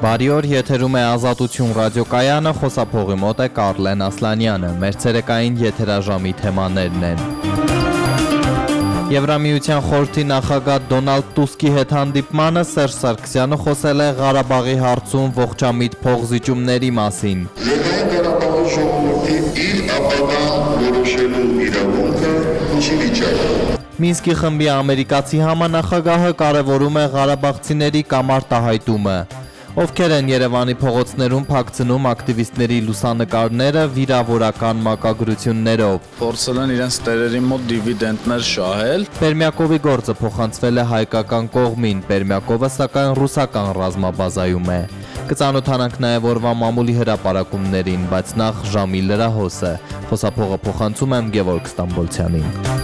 Բարի օր, եթերում է Ազատություն ռադիոկայանը, խոսափողի մոտ է Կարլեն Ասլանյանը, մեր ցերեկային եթերաժամի թեմաներն են։ Եվրամիության խորհրդի նախագահ Դոնալդ Տուսկի հետ հանդիպմանը Սերժ Սարգսյանը խոսել է Ղարաբաղի հարցում ողջամիտ փողզիջումների մասին։ Լեռնային Ղարաբաղի ժողովրդի իր ապագան որոշելու իրավունքը չի վիճակում։ Մինսկի խմբի ամերիկացի համանախագահը կարևորում է ղարաբաղցիների կամարտահայտումը։ Ովքեր են Երևանի փողոցներում փակցնում ակտիվիստների լուսանկարները վիրավորական մակագրություններով։ Փորձել են իրենց տերերի մոտ դիվիդենտներ շահել։ Պերմյակովի գործը փոխանցվել է հայկական կողմին, Պերմյակովը սակայն ռուսական ռազմաբազայում է։ Կծանոթանանք նաև օրվա մամուլի հրապարակումներին, բայց նախ ժամի լրահոսը։ Խոսափողը փոխանցում եմ Գևորգ Ստամբոլցյանին։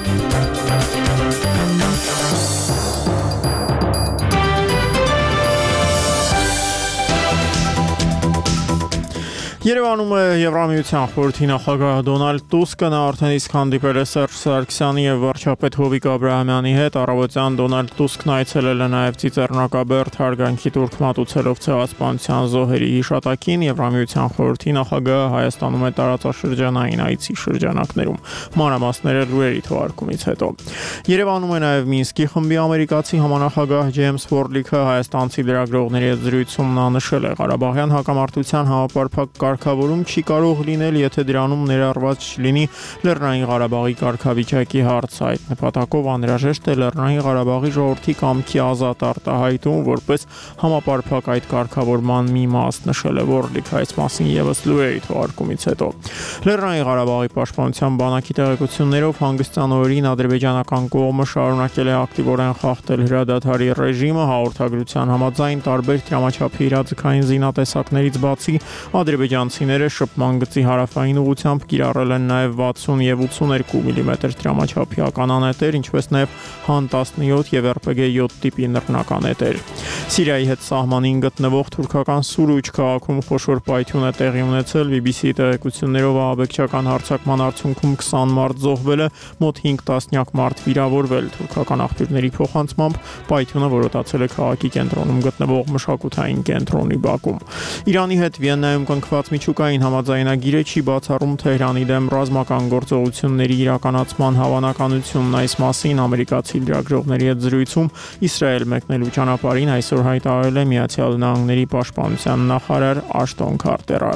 Երևանում է Եվրամիության խորհրդի նախագահ Դոնալդ Տուսկը, նա արդեն իսկ հանդիպել է Սերժ Սարգսյանի եւ վարչապետ Հովիկ Աբրահամյանի հետ։ Առավոտյան Դոնալդ Տուսկն այցելել է նաև Ծիծեռնակաբերդ հարգանքի տուրք մատուցելով ցեղասպանության զոհերի հիշատակին։ Եվրամիության խորհրդի նախագահը Հայաստանում է տարածաշրջանային այցի շրջանակներում։ Մանրամասները լուրերի թողարկումից հետո։ Երևանում է նաև Մինսկի խմբի ամերիկացի համանախագահ Ջեյմս Ֆորդլիքը հայաստանցի լրագրողների հետ զրույցում նա նշել է Ղարաբաղյան հակամարտության համապարփակ կարգավորում չի կարող լինել, եթե դրանում ներառված չլինի Լեռնային Ղարաբաղի կարգավիճակի հարցը։ Այդ նպատակով անհրաժեշտ է Լեռնային Ղարաբաղի ժողովրդի կամքի ազատ արտահայտում, որպես համապարփակ այդ կարգավորման մի մաս, նշել է Ֆորդլիքը, այս մասին եւս լուրերի թողարկումից հետո։ Լեռնային Ղարաբաղի պաշտպանության բանակի տեղեկություններով հանգստյան օրերին ադրբեջանական կողմը շարունակել է ակտիվորեն խախտել հրադադարի ռեժիմը, հաղորդագրության համաձայն տարբեր տրամաչափի իրազեկային զինատեսակներից բացի ադրբեջանցիները շփման գծի հարավային ուղղությամբ կիրառել են նաև 60 եւ 82 մմ տրամաչափի ականանետեր, ինչպես նաև Han-17 եւ RPG-7 տիպի նռնականետեր։ Սիրիայի հետ սահմանին գտնվող թուրքական Սուրուջ քաղաքում խոշոր պայթյուն է տեղի ունեցել։ BBC-ի տեղեկություններով ահաբեկչական հարձակման արդյունքում 20 մարդ զոհվել է, մոտ 5 տասնյակ մարդ վիրավորվել։ Թուրքական աղբյուրների փոխանցմամբ պայթյունը որոտացել է քաղաքի կենտրոնում գտնվող մշակութային կենտրոնի բակում։ Իրանի հետ Վիեննայում կնքված միջուկային համաձայնագիրը չի բացառում Թեհրանի դեմ ռազմական գործողությունների իրականացման հավանականությունն։ Այս մասին ամերիկացի լրագրողների հետ զրույցում Իսրայել մեկնելու ճանապարհին այսօր հայտարարել է Միացյալ Նահանգների պաշտպանության նախարար Աշտոն Քարտերը։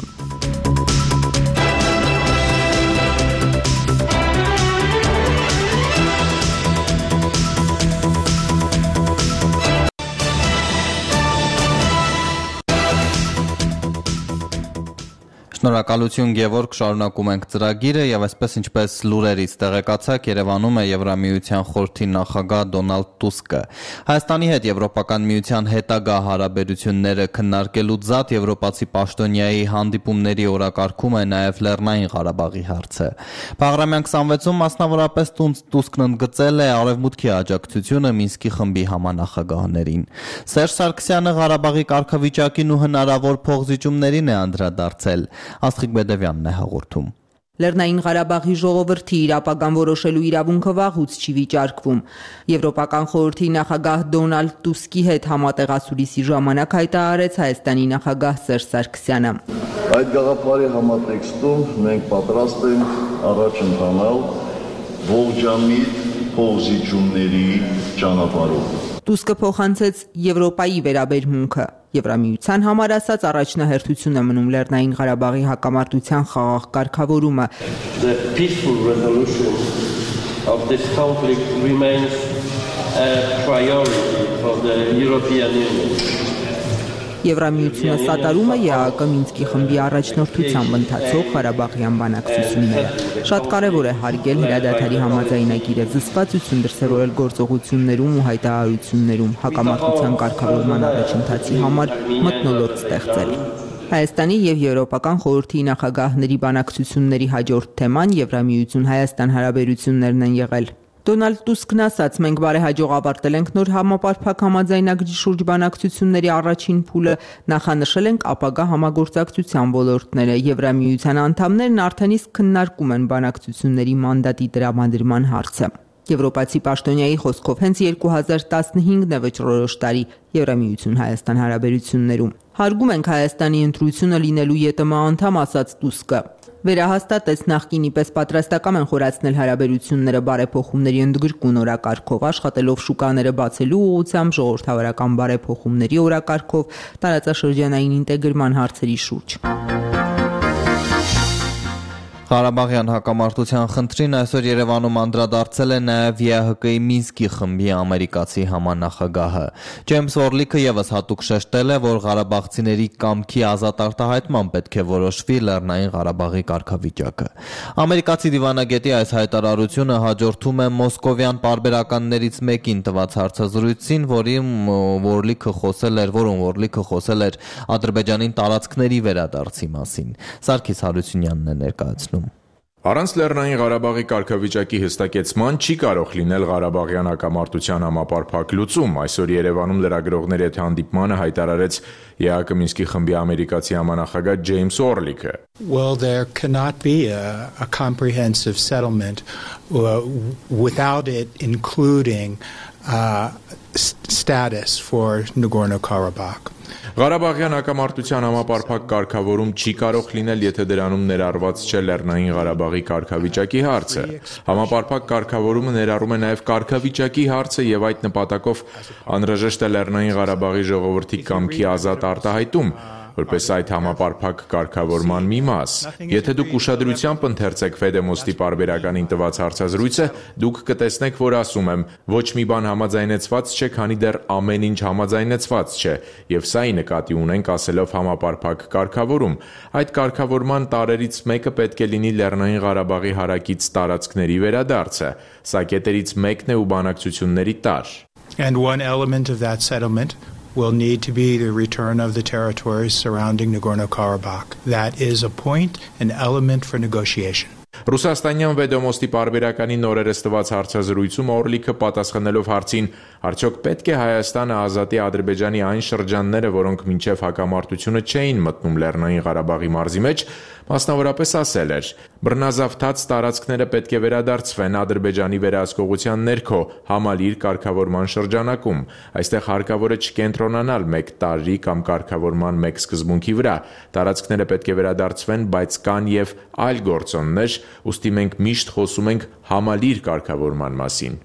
Շնորհակալություն Գևորգ, շարունակում ենք ծրագիրը եւ այսպես ինչպես լուրերից տեղեկացաք, Երևանում է Եվրամիության խորհրդի նախագահ Դոնալդ Տուսկը։ Հայաստանի հետ Եվրոպական միության հետագա հարաբերությունները քննարկելուց զատ եվրոպացի պաշտոնյայի հանդիպումների օրակարգում է նաեւ Լեռնային Ղարաբաղի հարցը։ Բաղրամյան 26-ում մասնավորապես Տուսկն ընդգծել է Արևմուտքի աջակցությունը Մինսկի խմբի համանախագահներին։ Սերժ Սարգսյանը Ղարաբաղի կարգավիճակին ու հնարավոր փողզիջումներին է անդրադարձել։ Աստղիկ Բեդևյանն է հաղորդում։ Լեռնային Ղարաբաղի ժողովրդի իր ապագան որոշելու իրավունքը վաղուց չի վիճարկվում։ Եվրոպական խորհրդի նախագահ Դոնալդ Տուսկի հետ համատեղասուրիսի ժամանակ հայտարարեց Հայաստանի նախագահ Սերժ Սարգսյանը։ Այդ գաղափարի համատեքստում մենք պատրաստ ենք առաջ ընթանալ ողջամիտ փողզիջումների ճանապարհով։ Տուսկը փոխանցեց Եվրոպայի վերաբերմունքը։ Եվրամիության համար ասած առաջնահերթություն է մնում Լեռնային Ղարաբաղի հակամարտության խաղաղ կարգավորումը։ The peaceful resolution of this conflict remains a priority for the European Union. Եվրամիությունը սատարում է ԵԱՀԿ Մինսկի խմբի առաջնորդությամբ ընթացող Ղարաբաղյան բանակցությունները։ Շատ կարևոր է հարգել հրադադարի համաձայնագիրը, զսպվածություն դրսևորել գործողություններում ու հայտարարություններում, հակամարտության կարգավորման առաջընթացի համար մթնոլորտ ստեղծել։ Հայաստանի եւ Եվրոպական խորհրդի նախագահների բանակցությունների հաջորդ թեման Եվրամիություն-Հայաստան հարաբերություններն են եղել։ Դոնալդ Տուսկն ասաց, մենք բարեհաջող ավարտել ենք նոր համապարփակ համաձայնագրի շուրջ բանակցությունների առաջին փուլը, նախանշել ենք ապագա համագործակցության ոլորտները։ Եվրամիության անդամներն արդեն իսկ քննարկում են բանակցությունների մանդատի տրամադրման հարցը։ Եվրոպացի պաշտոնյայի խոսքով հենց 2015-ն է վճռորոշ տարի Եվրամիություն-Հայաստան հարաբերություններում։ Հարգում ենք Հայաստանի ընտրությունը լինելու ԵՏՄ անդամ, ասաց Տուսկը։ Վերահաստատեց նախկինի պես պատրաստական են խորացնել հարաբերությունները բարեփոխումների ընդգրկուն օրակարգով, աշխատելով շուկաները բացելու ուղղությամբ, ժողովրդավարական բարեփոխումների օրակարգով, տարածաշրջանային ինտեգրման հարցերի շուրջ։ Ղարաբաղյան հակամարտության խնդրին այսօր Երևանում անդրադարձել է նաև ԵԱՀԿ-ի Մինսկի խմբի ամերիկացի համանախագահը։ Ջեյմս Օրլիքը ևս հատուկ շեշտել է, որ ղարաբաղցիների կամքի ազատ արտահայտման պետք է որոշվի Լեռնային Ղարաբաղի կարգավիճակը։ Ամերիկացի դիվանագետի այս հայտարարությունը հաջորդում է մոսկովյան պարբերականներից մեկին տված հարցազրույցին, որում Օրլիքը խոսել էր Ադրբեջանին տարածքների վերադարձի մասին։ Սարգիս Հարությունյանն է ներկայացնում։ Առանց Լեռնային Ղարաբաղի կարգավիճակի հստակեցման չի կարող լինել Ղարաբաղյան հակամարտության համապարփակ լուծում։ Այսօր Երևանում լրագրողների հետ հանդիպմանը հայտարարեց ԵԱՀԿ Մինսկի խմբի ամերիկացի համանախագահ Ջեյմս Օրլիքը։ Well, there cannot be a comprehensive settlement without it including status for Nagorno-Karabakh. Ղարաբաղյան հակամարտության համապարփակ կարգավորում չի կարող լինել, եթե դրանում ներառված չէ Լեռնային Ղարաբաղի կարգավիճակի հարցը։ Համապարփակ կարգավորումը ներառում է նաև կարգավիճակի հարցը եւ այդ նպատակով անհրաժեշտ է Լեռնային Ղարաբաղի ժողովրդի կամքի ազատ արտահայտում, որպես այդ համապարփակ կարգավորման մի մաս։ Եթե դուք ուշադրությամբ ընթերցեք Ֆեդեմոստի պարբերականին տված հարցազրույցը, դուք կտեսնեք, որ ասում եմ, ոչ մի բան համաձայնեցված չէ, քանի դեռ ամեն ինչ համաձայնեցված չէ, եւ սա նկատի ունենք ասելով համապարփակ կարգավորում։ Այդ կարգավորման տարերից մեկը պետք է լինի Լեռնային Ղարաբաղի հարակից տարածքների վերադարձը։ Սա կետերից մեկն է ու բանակցությունների տար։ And one element of that settlement will need to be the return of the territories surrounding Nagorno-Karabakh. That is a point, an element for negotiation. Ռուսաստանյան Վեդոմոստի պարբերականի նորերս տված հարցազրույցում Օրլիքը պատասխանելով հարցին, արդյոք պետք է Հայաստանը ազատի Ադրբեջանի այն շրջանները, որոնք մինչև հակամարտությունը չէին մտնում Լեռնային Ղարաբաղի մարզի մեջ, մասնավորապես ասել էր. բռնազավթած տարածքները պետք է վերադարձվեն Ադրբեջանի վերահսկողության ներքո համալիր կարգավորման շրջանակում։ Այստեղ հարկավոր է չկենտրոնանալ մեկ տարրի կամ կարգավորման մեկ սկզբունքի վրա։ Տարածքները պետք է վերադարձվեն, բայց կան եւ այլ գործոններ, ուստի մենք միշտ խոսում ենք համալիր կարգավորման մասին։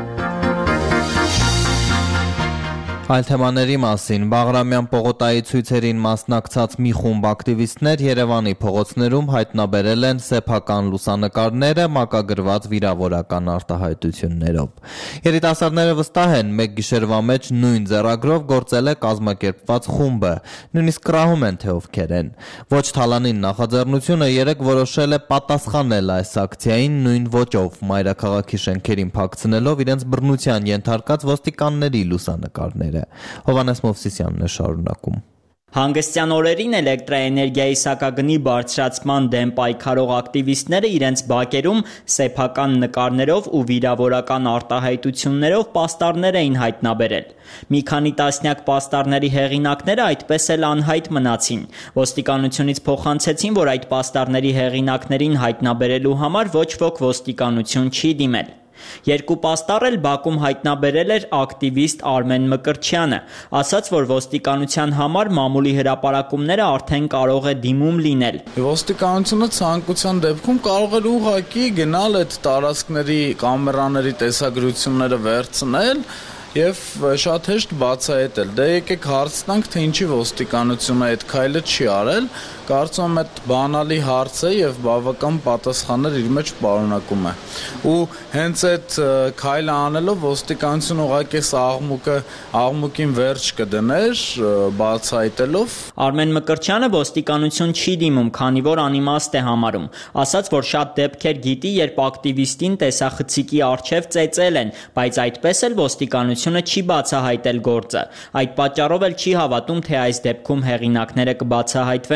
Այլ թեմաների մասին Բաղրամյան պողոտայի ցույցերին մասնակցած մի խումբ ակտիվիստներ Երևանի փողոցներում հայտնաբերել են սեփական լուսանկարները մակագրված վիրավորական արտահայտություններով։ Երիտասարդները վստահ են, մեկ գիշերվա մեջ նույն ձեռագրով գործել է կազմակերպված խումբը, նույնիսկ կրահում են, թե ովքեր են։ Ոչ Թալանին նախաձեռնությունը երեք որոշել է պատասխանել այս ակցիային նույն ոճով, մայրաքաղաքի շենքերին փակցնելով իրենց բռնության ենթարկած ոստիկանների լուսանկարները։ Հովանես Մովսիսյանն է շարունակում։ Հանգստյան օրերին էլեկտրաէներգիայի սակագնի բարձրացման դեմ պայքարող ակտիվիստները իրենց բակերում սեփական նկարներով ու վիրավորական արտահայտություններով պաստառներ էին հայտնաբերել։ Մի քանի տասնյակ պաստառների հեղինակները այդպես էլ անհայտ մնացին։ Ոստիկանությունից փոխանցեցին, որ այդ պաստառների հեղինակներին հայտնաբերելու համար ոչ ոք ոստիկանություն չի դիմել։ Երկու պաստառ էլ Բաքում հայտնաբերել էր ակտիվիստ Արմեն Մկրտչյանը, ասաց, որ ոստիկանության համար մամուլի հրապարակումները արդեն կարող է դիմում լինել։ Ոստիկանությունը ցանկության դեպքում կարող է ուղղակի գնալ այդ տարածքների կամերաների տեսագրությունները վերցնել եւ շատ հեշտ բացահայտել։ Դե եկեք հարց տանք, թե ինչի ոստիկանությունը այդ քայլը չի արել։ Կարծում եմ այդ բանալի հարց է եւ բավական պատասխաններ իր մեջ պարունակում է։ Ու հենց այդ քայլը անելով ոստիկանությունը ուղղակի աղմուկին վերջ կդներ բացահայտելով։ Արմեն Մկրտչյանը ոստիկանություն չի դիմում, քանի որ անիմաստ է համարում։ Ասաց, որ շատ դեպքեր գիտի, երբ ակտիվիստին տեսախցիկի առջև ծեծել են, բայց այդպես էլ ոստիկանությունը չի բացահայտել գործը։ Այդ պատճառով էլ չի հավատում, թե այս դեպքում հեղինակները կբացահայտվեն։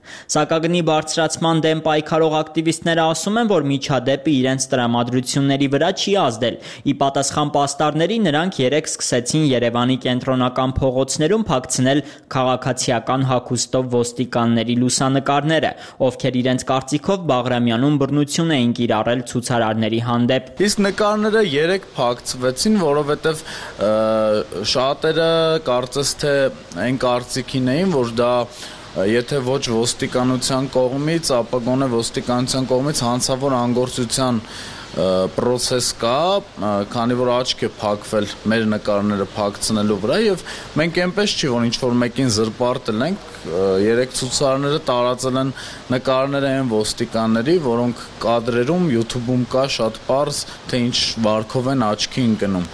Սակագնի բարձրացման դեմ պայքարող ակտիվիստները ասում են, որ միջադեպը իրենց տրամադրությունների վրա չի ազդել։ Ի պատասխան պաստառների նրանք երեկ սկսեցին Երևանի կենտրոնական փողոցներում փակցնել քաղաքացիական հագուստով ոստիկանների լուսանկարները, ովքեր իրենց կարծիքով Բաղրամյանում բռնություն էին կիրառել ցուցարարների հանդեպ։ Իսկ նկարները երեք փակցվեցին, որովհետև շատերը կարծես թե այն կարծիքին էին, որ դա եթե ոչ ոստիկանության կողմից, ապա գոնե ոստիկանության կողմից հանցավոր անգործության process կա, քանի որ աչք է փակվել մեր նկարները փակցնելու վրա եւ մենք այնպես չի որ ինչ որ մեկին զրպարտել ենք, երեք ցուցարարները տարածել են նկարները այն ոստիկանների, որոնք կադրերում YouTube-ում կա շատ պարզ, թե ինչ վարքով են աչքի ընկնում։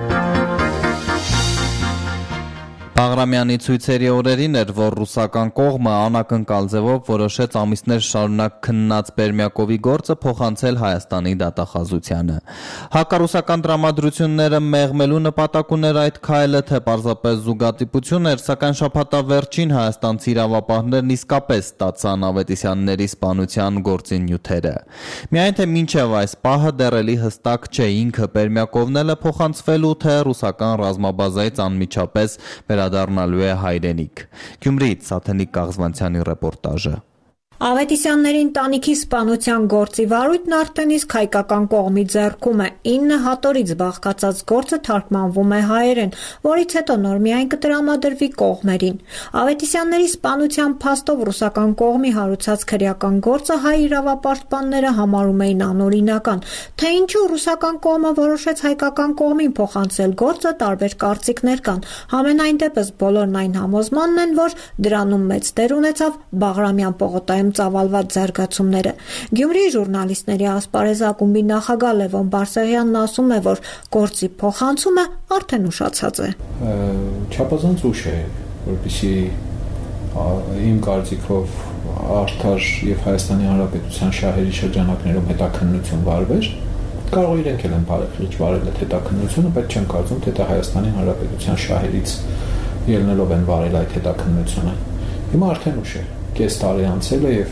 Բաղրամյանի ցույցերի օրերին էր, որ ռուսական կողմը անակնկալ ձևով որոշեց ամիսներ շարունակ քննած Բերմյակովի գործը փոխանցել Հայաստանի դատախազությանը։ Հակառուսական տրամադրությունները մեղմելու նպատակ ուներ այդ քայլը, թե պարզապես զուգադիպություն էր, սակայն շաբաթավերջին հայաստանցի իրավապահներն իսկապես ստացան Ավետիսյանների սպանության գործի նյութերը։ Միայն թե մինչև այս պահը դեռ էլի հստակ չէ ինքը Բերմյակովն էլ է փոխանցվելու, թե ռուսական ռազմաբազայից անմիջապես վերադառնալու է հայրենիք։ Գյումրիից Սաթենիկ Կաղզվանցյանի ռեպորտաժը։ Ավետիսյանների ընտանիքի սպանության գործի վարույթն արդեն իսկ հայկական կողմի ձեռքում է։ 9 հատորից բաղկացած գործը թարգմանվում է հայերեն, որից հետո նոր միայն կտրամադրվի կողմերին։ Ավետիսյանների սպանության փաստով ռուսական կողմի հարուցած քրեական գործը հայ իրավապաշտպանները համարում էին անօրինական, թե ինչու ռուսական կողմը որոշեց հայկական կողմին փոխանցել գործը, տարբեր կարծիքներ կան։ Համենայն դեպս բոլորն այն համոզմանն են, որ դրանում մեծ դեր ունեցավ Բաղրամյան պողոտայում ծավալված զարգացումները։ Գյումրիի ժուրնալիստների ասպարեզ ակումբի նախագահ Լևոն Բարսեղյանն ասում է, որ գործի փոխանցումը արդեն ուշացած է։ Չափազանց ուշ է, որպեսզի իմ կարծիքով արդար եւ Հայաստանի Հանրապետության շահերի շրջանակներում հետաքննություն վարվեր, կարող իրենք էլ են բարեխիղճ վարել այդ հետաքննությունը, բայց չեմ կարծում, թե դա Հայաստանի Հանրապետության շահերից ելնելով են վարել այդ հետաքննությունը։ Հիմա արդեն ուշ է, կես տարի անցել է եւ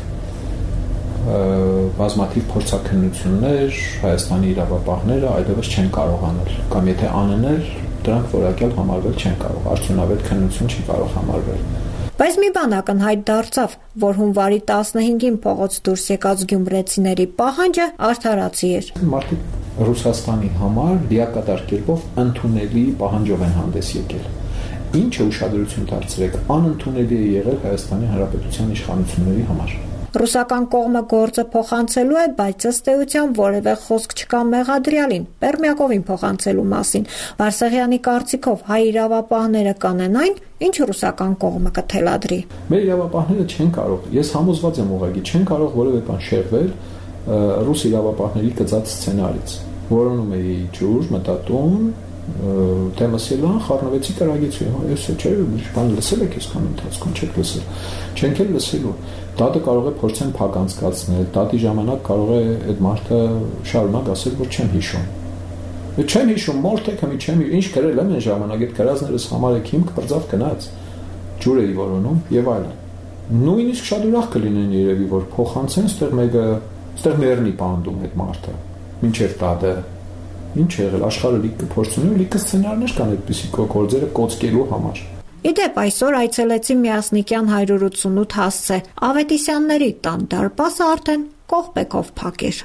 բազմաթիվ փորձաքննություններ Հայաստանի իրավապահները այլևս չեն կարող անել, կամ եթե անենել, դրանք որակյալ համարվել չեն կարող, արդյունավետ քննություն չի կարող համարվել։ Բայց մի բան ակնհայտ դարձավ, որ հունվարի 15-ին փողոց դուրս եկած գյումրեցիների պահանջը արդարացի էր։ Մարդիկ Ռուսաստանի համար լիակատար կերպով ընդունելի պահանջով են հանդես եկել։ Ինչը ուշադրություն դարձրեք, անընդունելի է եղել Հայաստանի Հանրապետության իշխանությունների համար։ Ռուսական կողմը գործը փոխանցելու է, բայց ըստ էության որևէ խոսք չկա մեղադրյալին, Բերմյակովին փոխանցելու մասին։ Բարսեղյանի կարծիքով հայ իրավապահները կանեն այն, ինչ ռուսական կողմը կթելադրի։ Մեր իրավապահները չեն կարող, ես համոզված եմ ուղղակի, չեն կարող որևէ բան շեղվել ռուս իրավապահների գծած սցենարից։ Որոնում էի ջուր, մտատուն, Թեմասելան խառնվեցի կրագիցի, ես չէ, բան լսել եք այսքան ընթացքում, չեք լսել, չենք էլ լսելու, դատը կարող է փորձեն փակ անցկացնել, դատի ժամանակ կարող է այդ մարդը շարունակ ասել, որ չեմ հիշում, չեմ հիշում, մորթեք հմի չեմ, ինչ գրել եմ այն ժամանակ, այդ գրածներս համարեք հիմք բրձավ գնաց, ջուր էի որոնում եւ այլն, նույնիսկ շատ ուրախ կլինեն երևի, որ փոխանցեն, ստեղ մեռնի պանդում այդ մարդը, մինչեւ դատը Ինչ եղել, աշխարհը լիքը փորձունի ու լիքը սցենարներ կան այդպիսի գործերը կոծկելու համար։ Իդեպ այսօր այցելեցի Միասնիկյան 188 հասցե, Ավետիսյանների տան դարպասը արդեն կողպեքով փակ էր։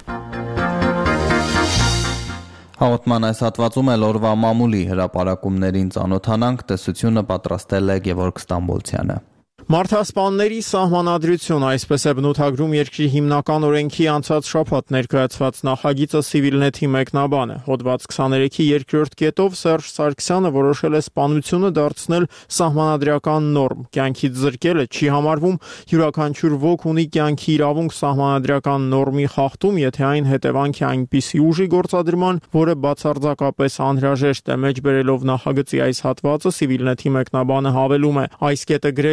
Հաղորդման այս հատվածում էլ օրվա մամուլի հրապարակումներին ծանոթանանք, տեսությունը պատրաստել է Գևորգ Ստամբոլցյանը։ Մարդասպանների սահմանադրություն, այսպես է բնութագրում երկրի հիմնական օրենքի անցած շաբաթ ներկայացված նախագիծը Civilnet-ի մեկնաբանը։ Հոդված 23-ի երկրորդ կետով Սերժ Սարգսյանը որոշել է սպանությունը դարձնել սահմանադրական նորմ։ Կյանքից զրկելը չի համարվում, յուրաքանչյուր ոք ունի կյանքի իրավունք սահմանադրական նորմի խախտում, եթե այն հետևանք է այնպիսի ուժի գործադրման, որը բացարձակապես անհրաժեշտ է։ Մեջ բերելով նախագծի այս հատվածը Civilnet-ի մեկնաբանը հավելում է. այս կետը գրելիս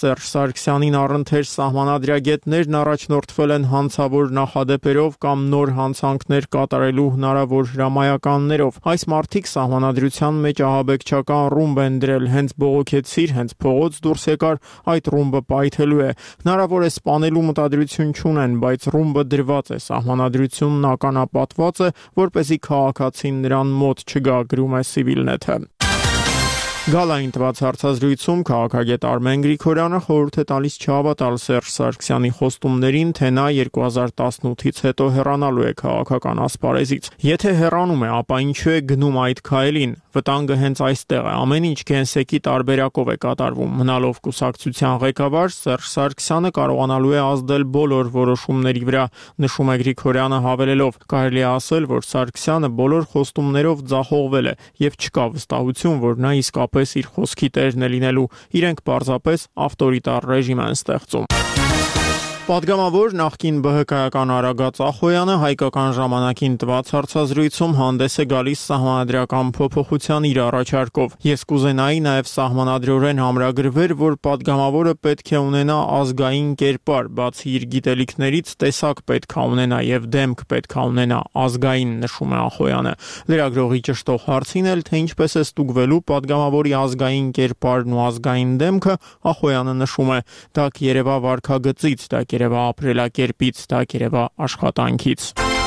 Սերժ Սարգսյանին առընթեր սահմանադրագետներն առաջնորդվել են հանցավոր նախադեպերով կամ նոր հանցանքներ կատարելու հնարավոր հրամայականներով։ Այս մարդիկ սահմանադրության մեջ ահաբեկչական ռումբ են դրել, հենց բողոքեցիր, հենց փողոց դուրս եկար, այդ ռումբը պայթելու է։ Հնարավոր է սպանելու մտադրություն չունեն, բայց ռումբը դրված է, սահմանադրությունն ականապատված է, որպեսզի քաղաքացին նրան մոտ չգա, գրում է Civilnet-ը։ Գալային տված հարցազրույցում քաղաքագետ Արմեն Գրիգորյանը խորհուրդ է տալիս չհավատալ Սերժ Սարգսյանի խոստումներին, թե նա 2018-ից հետո հեռանալու է քաղաքական ասպարեզից։ Եթե հեռանում է, ապա ինչու է գնում այդ քայլին։ Վտանգը հենց այստեղ է։ Ամեն ինչ գենսեկի տարբերակով է կատարվում։ Մնալով կուսակցության ղեկավար, Սերժ Սարգսյանը կարողանալու է ազդել բոլոր որոշումների վրա, նշում է Գրիգորյանը հավելելով. կարելի է ասել, որ Սարգսյանը բոլոր խոստումներով ձախողվել է եւ չկա վստահություն, որ նա իսկապես իր խոսքի տերն է լինելու, իրենք պարզապես ավտորիտար ռեժիմ են ստեղծում։ Պատգամավոր նախկին ԲՀԿ-ական Արագած Ախոյանը հայկական ժամանակին տված հարցազրույցում հանդես է գալիս սահմանադրական փոփոխության իր առաջարկով։ Ես կուզենայի նաև սահմանադրորեն ամրագրվեր, որ պատգամավորը պետք է ունենա ազգային կերպար, բացի իր գիտելիքներից տեսակ պետք է ունենա եւ դեմք պետք է ունենա ազգային, նշում է Ախոյանը։ Լրագրողի ճշտող հարցին էլ, թե ինչպես է ստուգվելու պատգամավորի ազգային կերպարն ու ազգային դեմքը, Ախոյանը նշում է. դա կերևա վարքագծից, դա երևա ապրելակերպից, դա երևա աշխատանքից։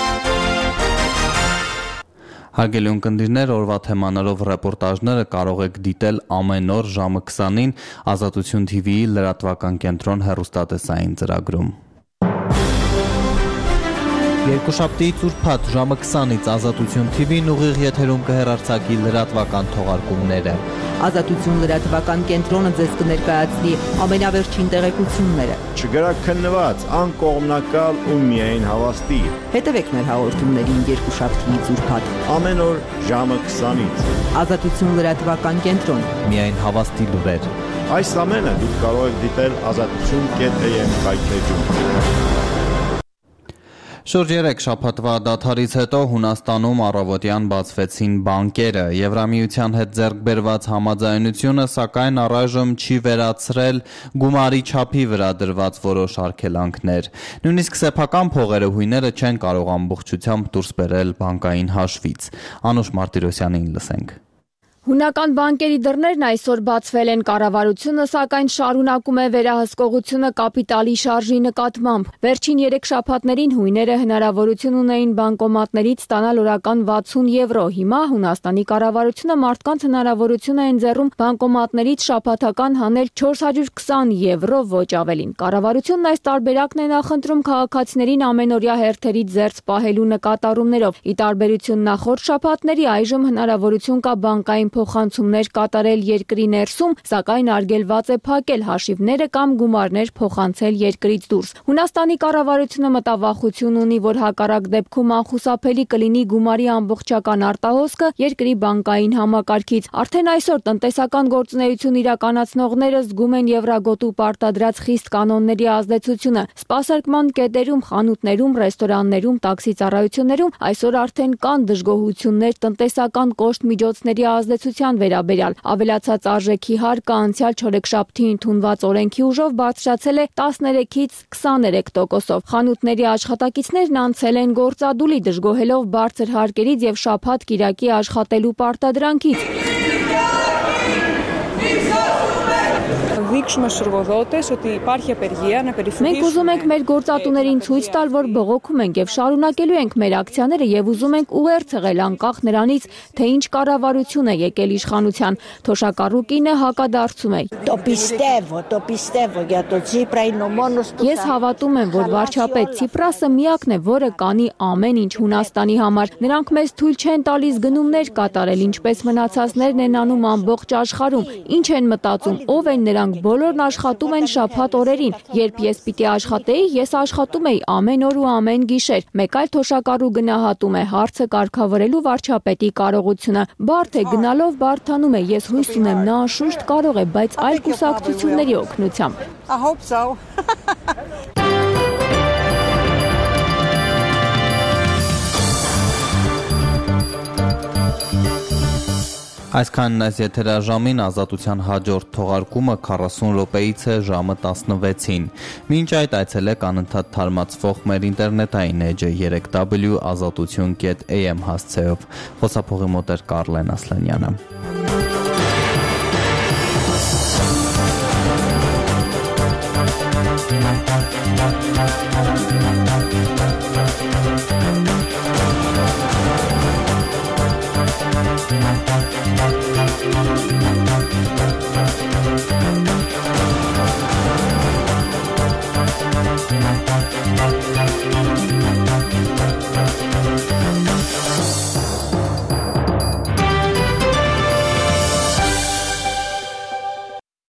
Հարգելի ունկնդիրներ, օրվա թեմաներով ռեպորտաժները կարող եք դիտել ամեն օր ժամը 20-ին Ազատություն TV-ի լրատվական կենտրոն հեռուստատեսային ծրագրում։ Երկուշաբթիից ուրբաթ ժամը 20-ից Ազատություն TV-ն ուղիղ եթերում կհեռարձակի լրատվական թողարկումները։ Ազատություն լրատվական կենտրոնը ձեզ կներկայացնի ամենավերջին տեղեկությունները։ Չգրաքննված, անկողմնակալ ու միայն հավաստի։ Հետևեք մեր հաղորդումներին երկուշաբթիից ուրբաթ ամեն օր ժամը 20-ից։ Ազատություն լրատվական կենտրոն։ Միայն հավաստի լուրեր։ Այս ամենը դուք կարող եք դիտել azatutun.am կայքեջում։ Շուրջ 3 շաբաթվա դադարից հետո Հունաստանում առավոտյան բացվեցին բանկերը։ Եվրամիության հետ ձեռք բերված համաձայնությունը սակայն առայժմ չի վերացրել գումարի չափի վրա դրված որոշ արգելանքներ։ Նույնիսկ սեփական փողերը հույները չեն կարող ամբողջությամբ դուրս բերել բանկային հաշվից։ Անուշ Մարտիրոսյանին լսենք։ Հունական բանկերի դռներն այսօր բացվել են, կառավարությունը սակայն շարունակում է վերահսկողությունը կապիտալի շարժի նկատմամբ։ Վերջին 3 շաբաթներին հույները հնարավորություն ունեին բանկոմատներից ստանալ օրական 60 եվրո։ Հիմա Հունաստանի կառավարությունը մարդկանց հնարավորություն է ընձեռում բանկոմատներից շաբաթական հանել 420 եվրո, ոչ ավելին։ Կառավարությունն այս տարբերակն է նախընտրում քաղաքացիներին ամենօրյա հերթերից զերծ պահելու նկատառումներով։ Ի տարբերություն նախորդ շաբաթների, այժմ հնարավորություն կա բանկային փոխանցումներ կատարել երկրի ներսում, սակայն արգելված է փակել հաշիվները կամ գումարներ փոխանցել երկրից դուրս։ Հունաստանի կառավարությունը մտավախություն ունի, որ հակառակ դեպքում անխուսափելի կլինի գումարի ամբողջական արտահոսքը երկրի բանկային համակարգից։ Արդեն այսօր տնտեսական գործունեություն իրականացնողները զգում են Եվրագոտու պարտադրած խիստ կանոնների ազդեցությունը։ Սպասարկման կետերում, խանութներում, ռեստորաններում, տաքսի ծառայություններում այսօր արդեն կան դժգոհություններ տնտեսական կոշտ միջոցների ազդեցության վերաբերյալ։ Ավելացած արժեքի հարկը անցյալ չորեքշաբթի ընդունված օրենքի ուժով բարձրացել է 13-ից 23%-ով։ Խանութների աշխատակիցներն անցել են գործադուլի, դժգոհելով բարձր հարկերից եւ շաբաթ-կիրակի աշխատելու պարտադրանքից։ Մենք ուզում ենք մեր գործատուներին ցույց տալ, որ բողոքում ենք եւ շարունակելու ենք մեր ակցիաները եւ ուզում ենք ուղերձ եղել անկախ նրանից, թե ինչ կառավարություն է եկել իշխանության։ Թոշակառու կինը հակադարձում է։ Ես հավատում եմ, որ վարչապետ Ցիպրասը միակն է, որը կանի ամեն ինչ Հունաստանի համար։ Նրանք մեզ թույլ չեն տալիս գնումներ կատարել, ինչպես մնացածներն են անում ամբողջ աշխարհում։ Ինչ են մտածում, ով են նրանք, բոլորն աշխատում են շաբաթ օրերին։ Երբ ես պիտի աշխատեի, ես աշխատում էի ամեն օր ու ամեն գիշեր։ Մեկ այլ թոշակառու գնահատում է հարցը կարգավորելու վարչապետի կարողությունը։ Բարդ է, գնալով բարդանում է։ Ես հույս ունեմ, նա անշուշտ կարող է, բայց այլ կուսակցությունների օգնությամբ։ I hope so. Այսքանն այս եթերաժամին Ազատության հաջորդ թողարկումը 40 րոպեից է ժամը 16-ին։ Մինչ այդ այցելեք անընդհատ թարմացվող մեր ինտերնետային էջը 3w.azatutun.am հասցեով։ Խոսափողի մոտ էր Կարլեն Ասլանյանը։